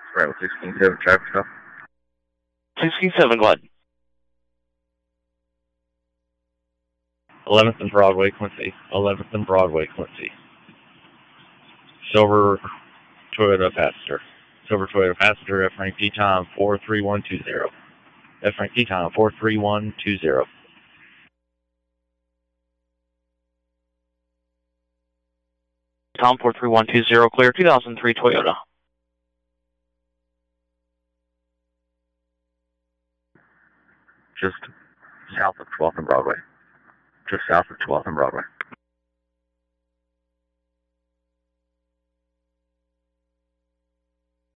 Right with 16-7 traffic stop. 16-7, go ahead. 11th and Broadway, Quincy. 11th and Broadway, Quincy. Silver Toyota Passenger. Silver Toyota Passenger, F-rank P time 43120. F-rank P time 43120. Tom 43120, clear 2003 Toyota. Just south of 12th and Broadway. Just south of 12th and Broadway.